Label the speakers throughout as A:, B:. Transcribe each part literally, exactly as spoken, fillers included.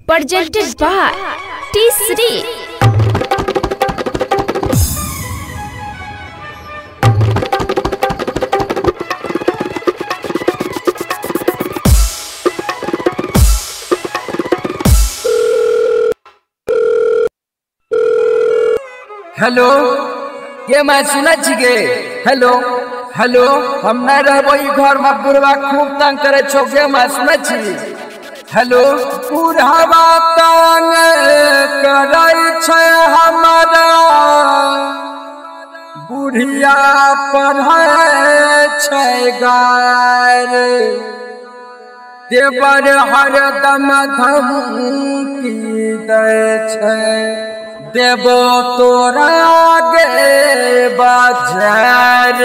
A: presented by T-Sri.
B: Hello ये मैं सुना छिगे हेलो हेलो हम नहीं रहबो ई घर में बुढ़वा खूब तंग करे छोके मैं सुना छी हेलो बुढ़वा तंग करे छे हमारा बुढ़िया पढ़े छे गाय देवर हरदम धमकी दे छे देवो तोरा आगे बाजार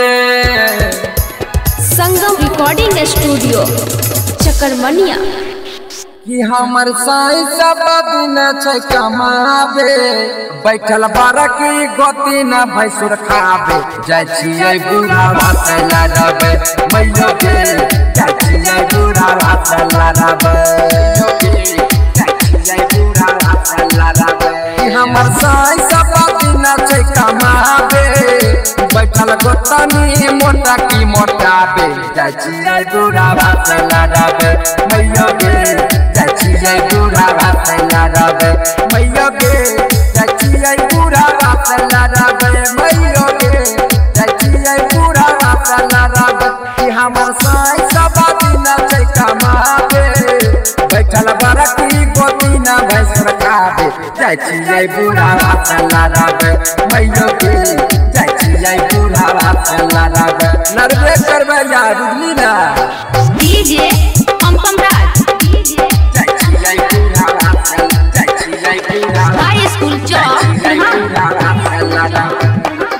A: संगम रिकॉर्डिंग स्टूडियो चकरमनिया
B: कि हमर साई सब दिन छै कमाबे बैठल बारकी गोती न भैसुर खाबे जाय छियै बूढ़ा भात लड़ाबे मैयो के जाय छियै बूढ़ा भात लड़ाबे जाय छियै बूढ़ा भात लड़ाबे हमर साई सब दिन छै कमाबे बैठल गोतनी मोटा की मोटाबे जाय छियै बूढ़ा भात लड़ाबे मैयो के जाय छियै बूढ़ा भात लड़ाबे मैयो के जाय छियै बूढ़ा भात लड़ाबे मैयो के जाय छियै बूढ़ा भात लड़ाबे कि हमर साई सब दिन छै कमाबे बैठल बरकी गोती न भैंसुर खाबे जाय छियै बूढ़ा भात लड़ाबे मैयो के जाय छियै बूढ़ा भात लड़ाबे लड़बे करबे यार बुझली ना
A: डीजे हम सम्राट डीजे
B: जाय छियै बूढ़ा भात जाय छियै बूढ़ा
A: हाई स्कूल चौक
B: बूढ़ा भात लड़ाबे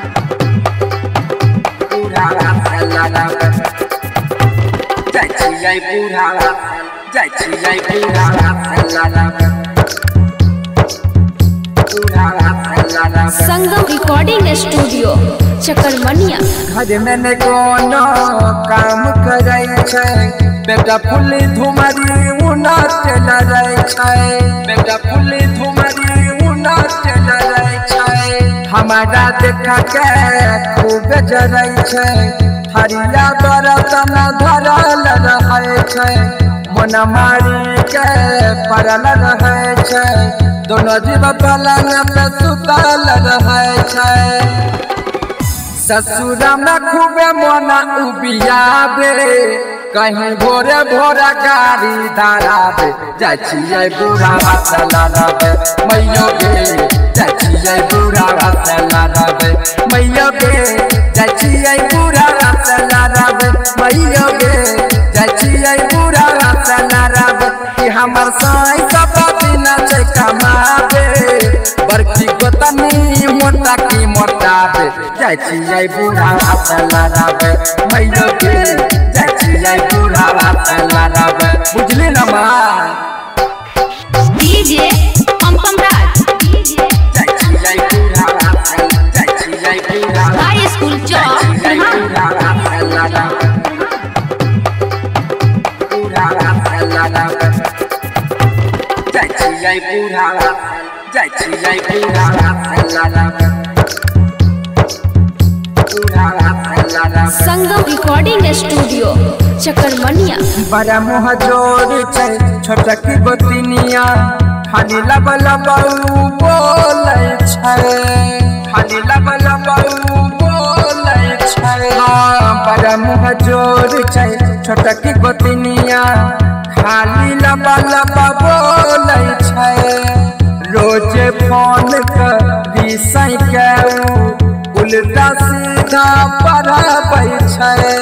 B: बूढ़ा भात लड़ाबे जाय छियै बूढ़ा भात जाय छियै बूढ़ा भात लड़ाबे
A: संगम रिकॉर्डिंग स्टूडियो चकरमनिया
B: घर में ने कोनो काम करे छै बेटा फुल्ली धुमरी उनाट लड़ै छै बेटा फुल्ली धुमरी उनाट लड़ै छै हमारा देखा के खूब जरै छै हरिया बरतन धरल रहै छै मन मारी के पड़ल रहै छै दोनों जीव पलंग पे सुतल रहै छै ससुर में खूबे मोना उबियाबे कहीं भोरे भोरे गाड़ी धराबे जाय छियै बूढ़ा भात लड़ाबे मैयो के जाय छियै बूढ़ा भात लड़ाबे मैयो के जाय छियै बूढ़ा भात लड़ाबे मैयो के जाय छियै बूढ़ा भात लड़ाबे कि हमर साई सब दिन छै कमाबे बड़की गोतनी मोटा की मोटाबे जाय छियै बूढ़ा भात लड़ाबे मैयो के जाय छियै बूढ़ा भात लड़ाबे बुझली ना मां
A: डीजे हम सम्राट डीजे
B: जाय छियै बूढ़ा भात जाय छियै बूढ़ा
A: हाई स्कूल चौक
B: बूढ़ा भात लड़ाबे बूढ़ा भात लड़ाबे जाय छियै बूढ़ा भात जाय छियै बूढ़ा भात लड़ाबे बूढ़ा भात लड़ाबे
A: संगम रिकॉर्डिंग स्टूडियो चकरमनिया
B: बड़ा मुँह जोर छै छोटा की गोतनिया खाली लब लब बोलै छै खाली लब लब बोलै छै बड़ा मुँह जोर छै छोटा की गोतनिया खाली लब लब बोलै छै रोज फोन करी सै के उल्टा सीधा पढ़ाबै छै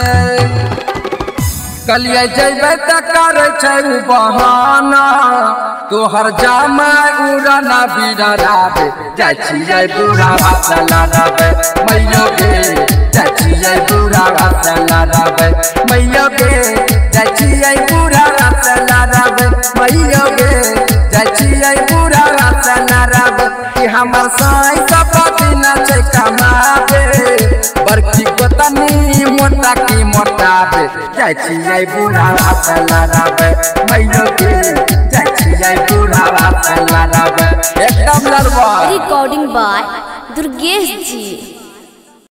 B: कलिए जेबे त करे छै बहाना तोहर जामा उड़ना बिड़ाबे जाय छियै बूढ़ा भात लड़ाबे मैयो के जाय छियै बूढ़ा भात लड़ाबे मैयो के जाय छियै बूढ़ा भात लड़ाबे मैयो के जाय छियै बूढ़ा भात लड़ाबे कि हमर साई सब दिन छै कमाबे बड़की गोतनी मोटा की मोटाबे जाय छियै बूढ़ा भात लड़ाबे मैयो के जाय छियै बूढ़ा भात के लड़ावे एकदम लड़वा।
A: Recording by Durgesh ji.